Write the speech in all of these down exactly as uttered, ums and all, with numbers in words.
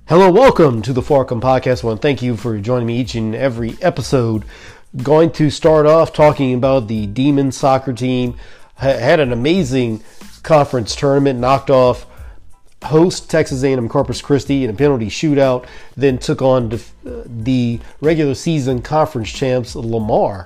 Hello, welcome to the Farcom Podcast. I want to thank you for joining me each and every episode. Going to start off talking about the Demon soccer team. Had an amazing conference tournament, knocked off host Texas A and M Corpus Christi in a penalty shootout, then took on the regular season conference champs Lamar.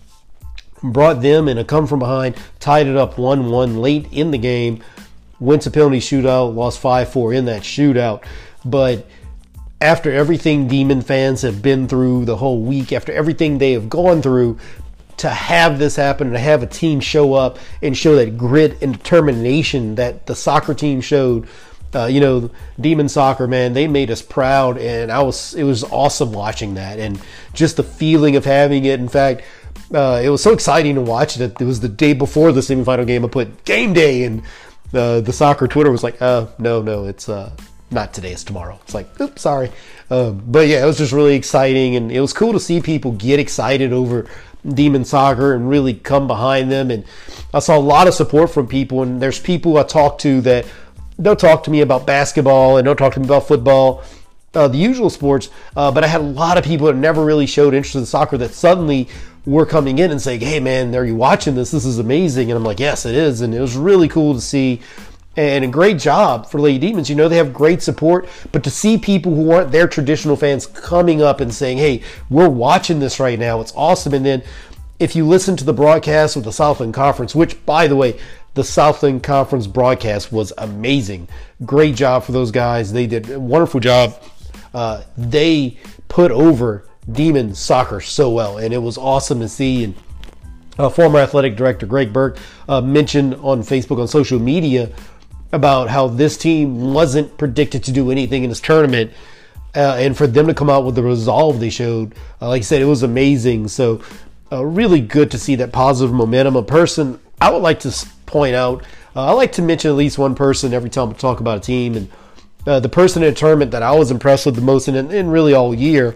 Brought them in a come from behind, tied it up one one late in the game, went to penalty shootout, lost five four in that shootout. But after everything Demon fans have been through the whole week, after everything they have gone through, to have this happen and to have a team show up and show that grit and determination that the soccer team showed, uh, you know, Demon Soccer, man, they made us proud, and I was it was awesome watching that and just the feeling of having it. In fact, uh, it was so exciting to watch that it was the day before the semifinal game. I put game day, and uh, the soccer Twitter was like, "Oh no, no, it's uh." Not today, it's tomorrow." It's like, oops, sorry. Um, but yeah, it was just really exciting, and it was cool to see people get excited over Demon Soccer and really come behind them. And I saw a lot of support from people, and there's people I talk to that they'll talk to me about basketball and they'll talk to me about football, uh, the usual sports. Uh, but I had a lot of people that never really showed interest in soccer that suddenly were coming in and saying, "Hey man, are you watching this? This is amazing." And I'm like, "Yes, it is." And it was really cool to see. And a great job for Lady Demons. You know, they have great support, but to see people who aren't their traditional fans coming up and saying, "Hey, we're watching this right now. It's awesome." And then if you listen to the broadcast with the Southland Conference, which, by the way, the Southland Conference broadcast was amazing. Great job for those guys. They did a wonderful job. Uh, they put over Demon Soccer so well, and it was awesome to see. And uh, former athletic director Greg Burke uh, mentioned on Facebook, on social media, about how this team wasn't predicted to do anything in this tournament, uh, and for them to come out with the resolve they showed, uh, like I said, it was amazing. So uh, really good to see that positive momentum. A person I would like to point out, uh, I like to mention at least one person every time we talk about a team, and uh, the person in the tournament that I was impressed with the most, and, and really all year,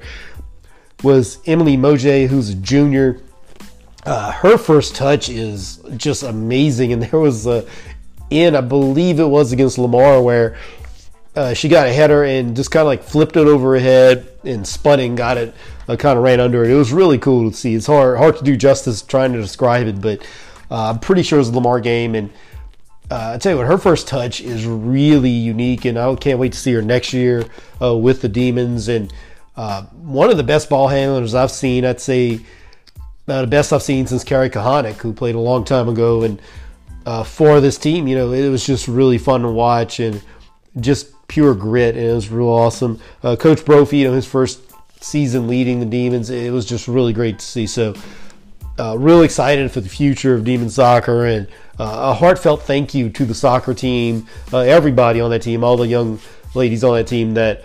was Emily Moje, who's a junior. Uh, her first touch is just amazing, and there was a in, I believe it was against Lamar, where uh, she got a header and just kind of like flipped it over her head and spun it and got it, uh, kind of ran under it. It was really cool to see. It's hard hard to do justice trying to describe it, but uh, I'm pretty sure it was a Lamar game. And uh, I tell you what, her first touch is really unique, and I can't wait to see her next year uh, with the Demons. And uh, one of the best ball handlers I've seen, I'd say uh, the best I've seen since Carrie Kahanic, who played a long time ago. And Uh, for this team, you know, it was just really fun to watch and just pure grit, and it was real awesome. Uh, Coach Brophy, you know, his first season leading the Demons, it was just really great to see. So, uh, real excited for the future of Demon Soccer, and uh, a heartfelt thank you to the soccer team, uh, everybody on that team, all the young ladies on that team that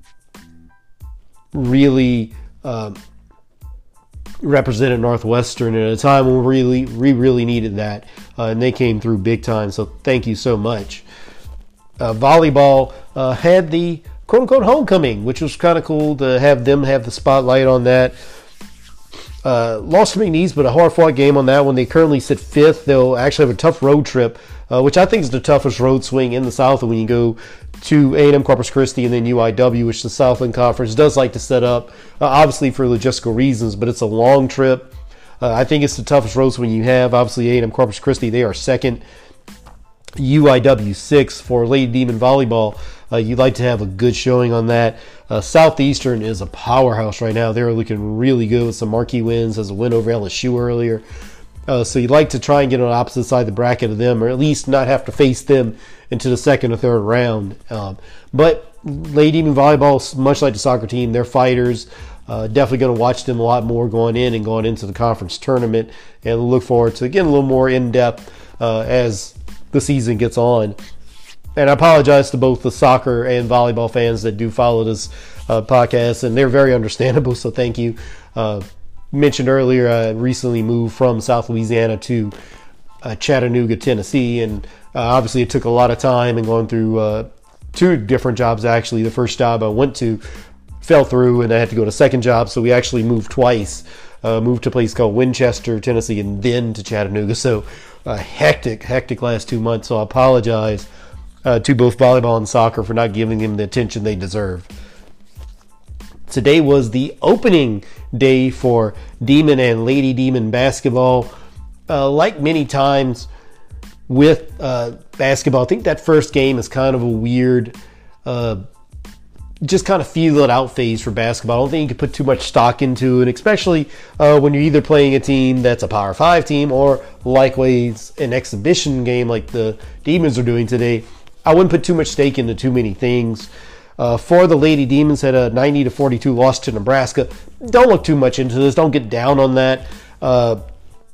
really uh, represented Northwestern at a time when we really, we really needed that, uh, and they came through big time. So thank you so much. Uh, volleyball uh, had the quote-unquote homecoming, which was kind of cool to have them have the spotlight on that. Uh, lost to McNeese, but a hard-fought game on that one. They currently sit fifth. They'll actually have a tough road trip, uh, which I think is the toughest road swing in the South when you go to A and M Corpus Christi and then U I W, which the Southland Conference does like to set up, uh, obviously for logistical reasons, but it's a long trip. Uh, I think it's the toughest road swing you have. Obviously, A and M Corpus Christi, they are second. U I W sixth. For Lady Demon Volleyball, uh, you'd like to have a good showing on that. Uh, Southeastern is a powerhouse right now. They're looking really good with some marquee wins, as a win over L S U earlier. Uh, so you'd like to try and get on the opposite side of the bracket of them, or at least not have to face them into the second or third round. Um, but Lady Demon Volleyball, much like the soccer team, they're fighters. Uh, definitely going to watch them a lot more going in and going into the conference tournament, and look forward to getting a little more in-depth uh, as the season gets on. And I apologize to both the soccer and volleyball fans that do follow this uh, podcast, and they're very understandable, so thank you. Uh, mentioned earlier, I recently moved from South Louisiana to uh, Chattanooga, Tennessee, and uh, obviously it took a lot of time and going through uh, two different jobs, actually. The first job I went to fell through, and I had to go to a second job, so we actually moved twice. Uh, moved to a place called Winchester, Tennessee, and then to Chattanooga. So uh, hectic, hectic last two months, so I apologize uh, to both volleyball and soccer for not giving them the attention they deserve. Today was the opening day for Demon and Lady Demon basketball. Uh, like many times with uh, basketball, I think that first game is kind of a weird, uh, just kind of feel it out phase for basketball. I don't think you can put too much stock into it, especially uh, when you're either playing a team that's a Power Five team or likewise an exhibition game like the Demons are doing today. I wouldn't put too much stake into too many things. Uh, for the Lady Demons, had a ninety to forty-two loss to Nebraska. Don't look too much into this. Don't get down on that. Uh,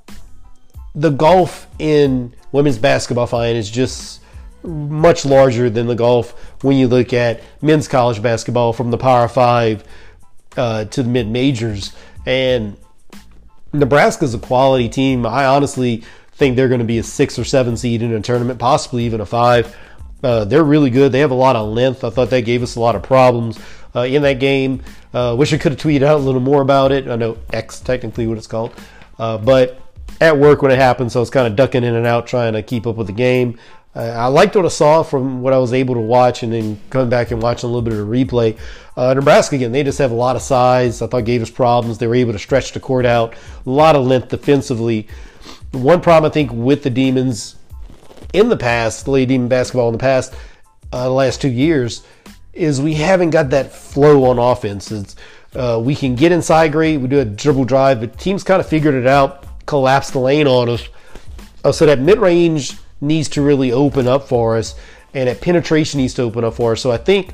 the gulf in women's basketball fine is just much larger than the gulf when you look at men's college basketball from the Power Five uh, to the mid-majors. And Nebraska's a quality team. I honestly think they're going to be a six or seven seed in a tournament, possibly even a five. Uh, they're really good. They have a lot of length. I thought that gave us a lot of problems uh, in that game. Uh, wish I could have tweeted out a little more about it. I know X technically what it's called. Uh, but at work when it happened, so I was kind of ducking in and out trying to keep up with the game. Uh, I liked what I saw from what I was able to watch and then coming back and watching a little bit of the replay. Uh, Nebraska, again, they just have a lot of size. I thought gave us problems. They were able to stretch the court out. A lot of length defensively. One problem I think with the Demons in the past, the Lady Demon basketball in the past, uh, the last two years, is we haven't got that flow on offense. It's, uh, we can get inside great, we do a dribble drive, but teams kind of figured it out, collapsed the lane on us. Uh, so that mid-range needs to really open up for us, and that penetration needs to open up for us. So I think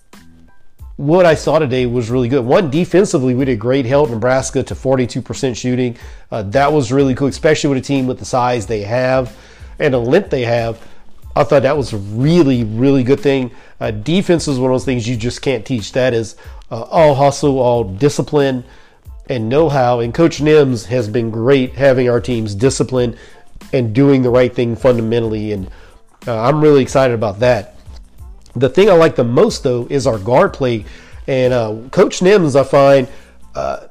what I saw today was really good. One, defensively, we did great. Held Nebraska to forty-two percent shooting. Uh, that was really cool, especially with a team with the size they have and the length they have. I thought that was a really, really good thing. Uh, defense is one of those things you just can't teach. That is uh, all hustle, all discipline, and know-how. And Coach Nims has been great having our teams disciplined and doing the right thing fundamentally. And uh, I'm really excited about that. The thing I like the most, though, is our guard play. And uh, Coach Nims, I find, uh,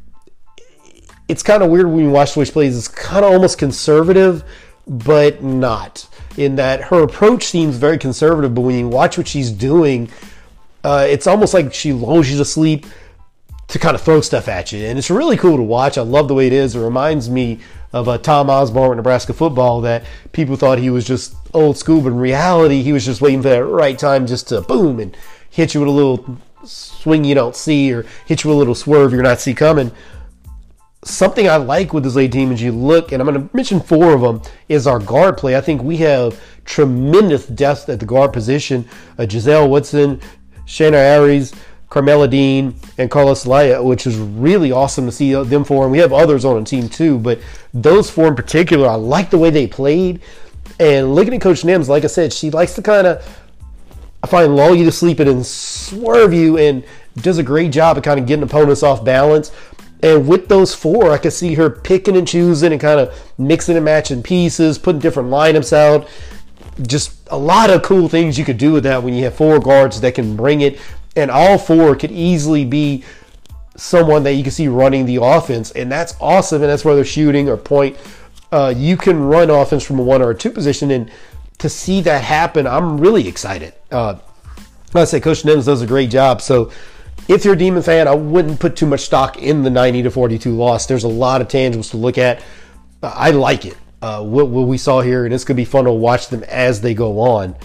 it's kind of weird when you watch the way she plays. It's kind of almost conservative, but not. In that her approach seems very conservative, but when you watch what she's doing, uh, it's almost like she lulls you to sleep to kind of throw stuff at you. And it's really cool to watch. I love the way it is. It reminds me of uh, Tom Osborne with Nebraska football, that people thought he was just old school, but in reality, he was just waiting for that right time just to boom and hit you with a little swing you don't see, or hit you with a little swerve you're not see coming. Something I like with this late team is you look, and I'm going to mention four of them, is our guard play. I think we have tremendous depth at the guard position. Uh, Giselle Woodson, Shanna Aries, Carmela Dean, and Carlos Laya, which is really awesome to see them four. And we have others on the team too, but those four in particular, I like the way they played. And looking at Coach Nims, like I said, she likes to kind of, I find, lull you to sleep and then swerve you, and does a great job of kind of getting opponents off balance. And with those four, I could see her picking and choosing and kind of mixing and matching pieces, putting different lineups out. Just a lot of cool things you could do with that when you have four guards that can bring it. And all four could easily be someone that you can see running the offense. And that's awesome. And that's whether they're shooting or point. Uh, you can run offense from a one or a two position. And to see that happen, I'm really excited. Uh, like I say, Coach Nims does a great job. So if you're a Demon fan, I wouldn't put too much stock in the ninety to forty-two loss. There's a lot of tangibles to look at. Uh, I like it, uh, what, what we saw here, and it's going to be fun to watch them as they go on.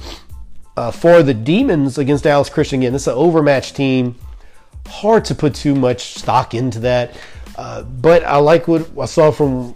Uh, for the Demons against Dallas Christian, again, this is an overmatched team. Hard to put too much stock into that. Uh, but I like what I saw from,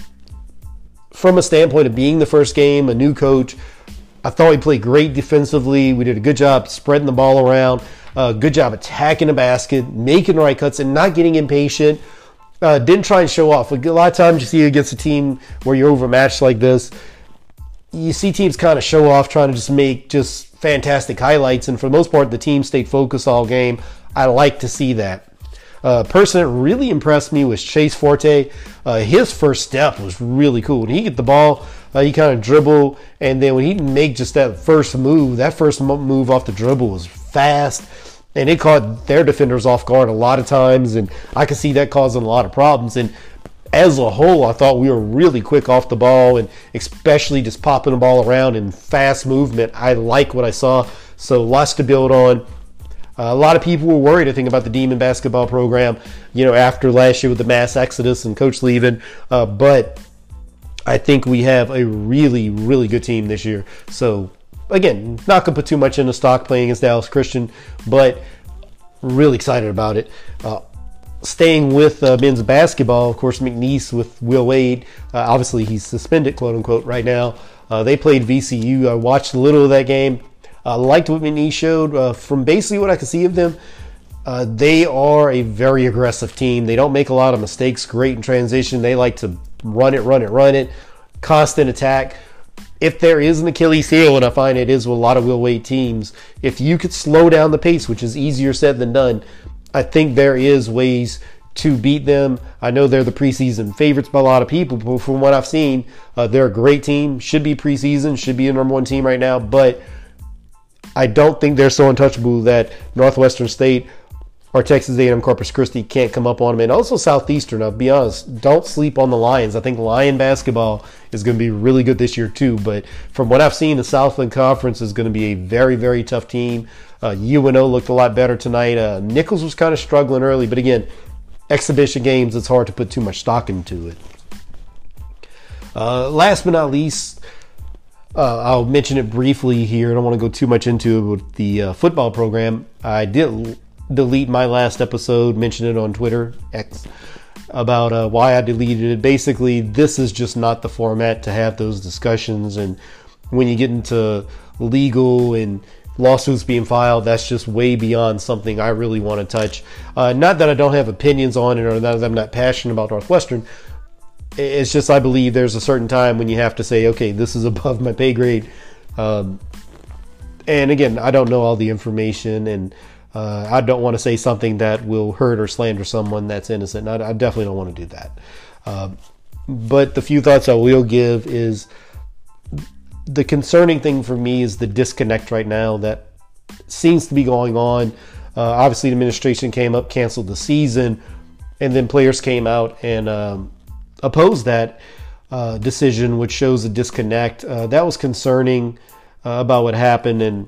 from a standpoint of being the first game, a new coach. I thought we played great defensively. We did a good job spreading the ball around. Uh, good job attacking the basket, making the right cuts, and not getting impatient. Uh, didn't try and show off. A lot of times you see against a team where you're overmatched like this, you see teams kind of show off, trying to just make just fantastic highlights. And for the most part, the team stayed focused all game. I like to see that. Uh, person that really impressed me was Chase Forte. Uh, his first step was really cool. When he get the ball, uh, he kind of dribble, and then when he make just that first move, that first move off the dribble was fast, and it caught their defenders off guard a lot of times, and I could see that causing a lot of problems. And as a whole, I thought we were really quick off the ball, and especially just popping the ball around in fast movement. I like what I saw, so lots to build on. Uh, a lot of people were worried, I think, about the Demon basketball program, you know, after last year with the mass exodus and coach leaving. Uh, but I think we have a really, really good team this year. So, again, not going to put too much into stock playing against Dallas Christian, but really excited about it. Uh, staying with uh, men's basketball, of course, McNeese with Will Wade. Uh, obviously, he's suspended, quote unquote, right now. Uh, they played V C U. I watched a little of that game. I uh, liked what McNeese showed. Uh, from basically what I could see of them, uh, they are a very aggressive team. They don't make a lot of mistakes. Great in transition. They like to run it, run it, run it. Constant attack. If there is an Achilles heel, and I find it is with a lot of Will Wade teams, if you could slow down the pace, which is easier said than done, I think there is ways to beat them. I know they're the preseason favorites by a lot of people, but from what I've seen, uh, they're a great team. Should be preseason, should be a number one team right now, but I don't think they're so untouchable that Northwestern State or Texas A and M Corpus Christi can't come up on them. And also Southeastern, I'll be honest, don't sleep on the Lions. I think Lion basketball is going to be really good this year too. But from what I've seen, the Southland Conference is going to be a very, very tough team. Uh, U N O looked a lot better tonight. Uh, Nichols was kind of struggling early. But again, exhibition games, it's hard to put too much stock into it. Uh, last but not least, Uh, I'll mention it briefly here. I don't want to go too much into it with the uh, football program. I did l- delete my last episode, mention it on Twitter, X, about uh, why I deleted it. Basically, this is just not the format to have those discussions. And when you get into legal and lawsuits being filed, that's just way beyond something I really want to touch. Uh, not that I don't have opinions on it or that I'm not passionate about Northwestern. It's just I believe there's a certain time when you have to say, okay, this is above my pay grade. Um, and again, I don't know all the information, and uh, I don't want to say something that will hurt or slander someone that's innocent. I, I definitely don't want to do that. Um, but the few thoughts I will give is the concerning thing for me is the disconnect right now that seems to be going on. Uh, obviously, the administration came up, canceled the season, and then players came out and um, opposed that uh, decision, which shows a disconnect. Uh, that was concerning uh, about what happened, and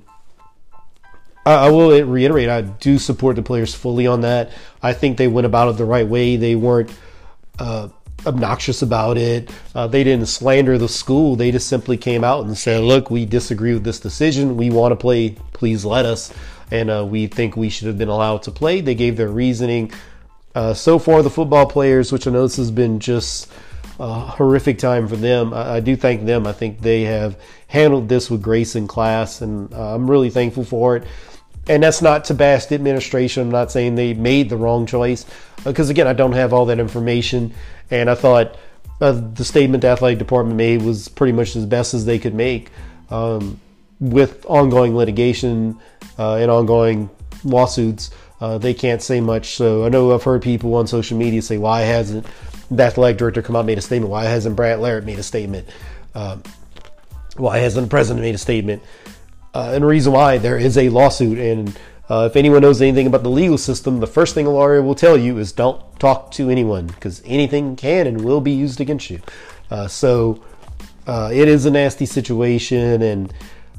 I, I will reiterate, I do support the players fully on that. I think they went about it the right way. They weren't uh, obnoxious about it. Uh, they didn't slander the school. They just simply came out and said, look, we disagree with this decision. We want to play. Please let us. And uh, we think we should have been allowed to play. They gave their reasoning. Uh, so far, the football players, which I know this has been just a horrific time for them, I, I do thank them. I think they have handled this with grace and class, and uh, I'm really thankful for it. And that's not to bash the administration. I'm not saying they made the wrong choice, because, again, I don't have all that information. And I thought uh, the statement the athletic department made was pretty much as best as they could make um, with ongoing litigation uh, and ongoing lawsuits. Uh, they can't say much. So I know I've heard people on social media say, why hasn't the athletic director come out and made a statement? Why hasn't Brad Larrett made a statement? Um, why hasn't the president made a statement? Uh, and the reason why, there is a lawsuit. And uh, if anyone knows anything about the legal system, the first thing a lawyer will tell you is don't talk to anyone, because anything can and will be used against you. Uh, so uh, it is a nasty situation. And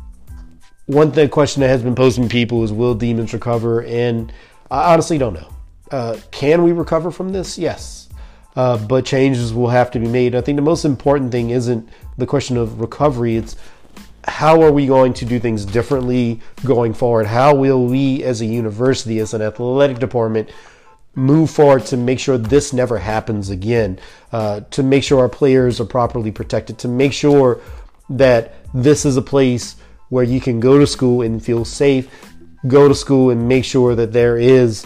one thing, question that has been posed to people is, will Demons recover? And I honestly don't know. Uh, can we recover from this? Yes. Uh, but changes will have to be made. I think the most important thing isn't the question of recovery. It's how are we going to do things differently going forward? How will we as a university, as an athletic department, move forward to make sure this never happens again? Uh, to make sure our players are properly protected, to make sure that this is a place where you can go to school and feel safe, go to school and make sure that there is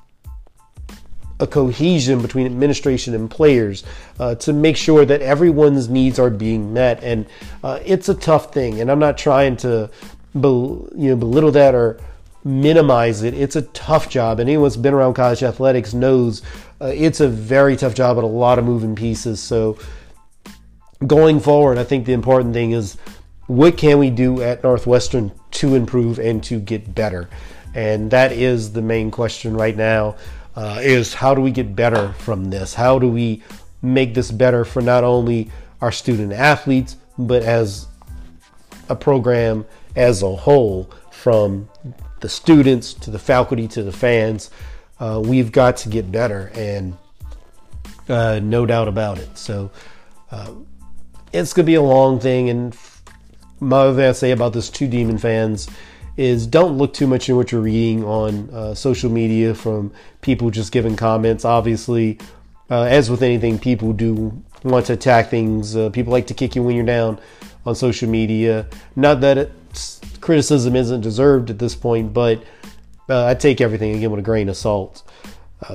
a cohesion between administration and players, uh, to make sure that everyone's needs are being met. And uh, it's a tough thing, and I'm not trying to bel- you know, belittle that or minimize it. It's a tough job, and anyone who's been around college athletics knows uh, it's a very tough job with a lot of moving pieces. So going forward, I think the important thing is, what can we do at Northwestern to improve and to get better? And that is the main question right now, uh, is how do we get better from this? How do we make this better for not only our student athletes, but as a program as a whole, from the students to the faculty to the fans. Uh, we've got to get better, and uh, no doubt about it. So uh, it's going to be a long thing. And my other thing I say about this to Demon fans is don't look too much in what you're reading on uh, social media from people just giving comments. Obviously, uh, as with anything, people do want to attack things. Uh, people like to kick you when you're down on social media. Not that it's, criticism isn't deserved at this point, but uh, I take everything again with a grain of salt. Uh,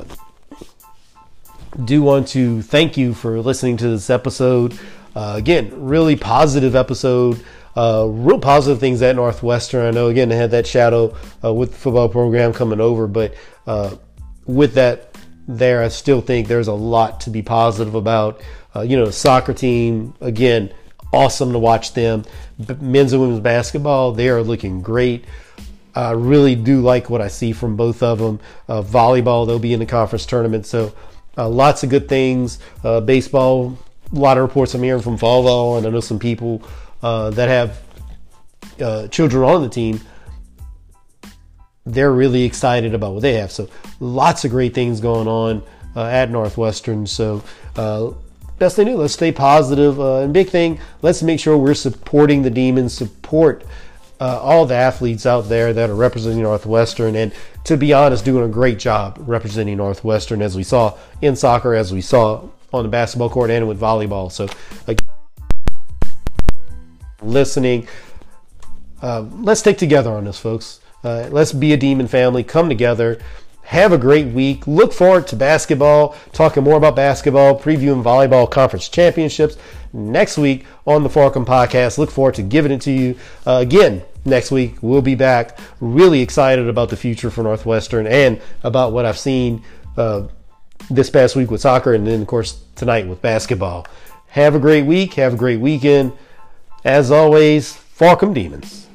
do want to thank you for listening to this episode. Uh, again, really positive episode. Uh, real positive things at Northwestern. I know, again, they had that shadow uh, with the football program coming over, but uh, with that there, I still think there's a lot to be positive about. Uh, you know, the soccer team, again, awesome to watch them. B- men's and women's basketball, they are looking great. I really do like what I see from both of them. Uh, volleyball, they'll be in the conference tournament, so uh, lots of good things. Uh, baseball, a lot of reports I'm hearing from volleyball, and I know some people Uh, that have uh, children on the team, they're really excited about what they have. So lots of great things going on uh, at Northwestern. So uh, best thing to do, let's stay positive. Uh, and big thing, let's make sure we're supporting the Demons, support uh, all the athletes out there that are representing Northwestern. And to be honest, doing a great job representing Northwestern, as we saw in soccer, as we saw on the basketball court and with volleyball. So again, listening. Uh, let's stick together on this, folks. Uh, let's be a Demon family. Come together. Have a great week. Look forward to basketball, talking more about basketball, previewing volleyball conference championships next week on the Farcom Podcast. Look forward to giving it to you uh, again next week. We'll be back. Really excited about the future for Northwestern and about what I've seen uh, this past week with soccer, and then, of course, tonight with basketball. Have a great week. Have a great weekend. As always, Farcom Demons.